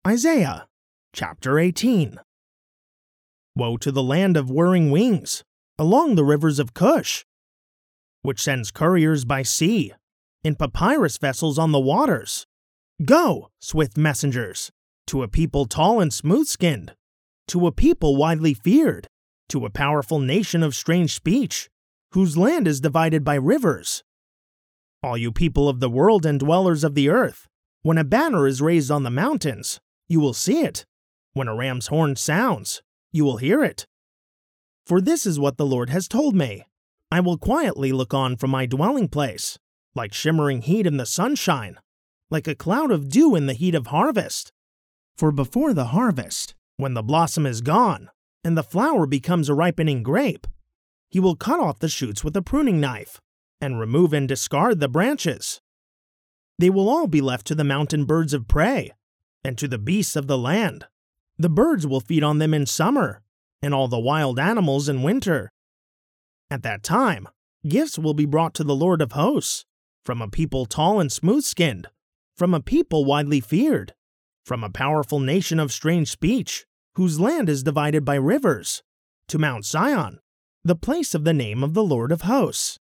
Isaiah chapter 18. Woe to the land of whirring wings, along the rivers of Cush, which sends couriers by sea, in papyrus vessels on the waters. Go, swift messengers, to a people tall and smooth-skinned, to a people widely feared, to a powerful nation of strange speech, whose land is divided by rivers. All you people of the world and dwellers of the earth, when a banner is raised on the mountains, you will see it. When a ram's horn sounds, you will hear it. For this is what the Lord has told me. I will quietly look on from my dwelling place, like shimmering heat in the sunshine, like a cloud of dew in the heat of harvest. For before the harvest, when the blossom is gone, and the flower becomes a ripening grape, he will cut off the shoots with a pruning knife, and remove and discard the branches. They will all be left to the mountain birds of prey, and to the beasts of the land. The birds will feed on them in summer, and all the wild animals in winter. At that time, gifts will be brought to the Lord of hosts, from a people tall and smooth-skinned, from a people widely feared, from a powerful nation of strange speech, whose land is divided by rivers, to Mount Zion, the place of the name of the Lord of hosts.